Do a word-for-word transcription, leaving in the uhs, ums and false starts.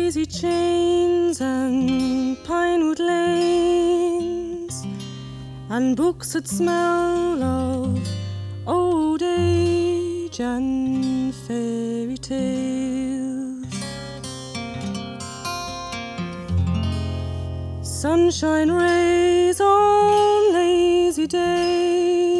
daisy chains and pinewood lanes, and books that smell of old age and fairy tales. Sunshine rays on lazy days,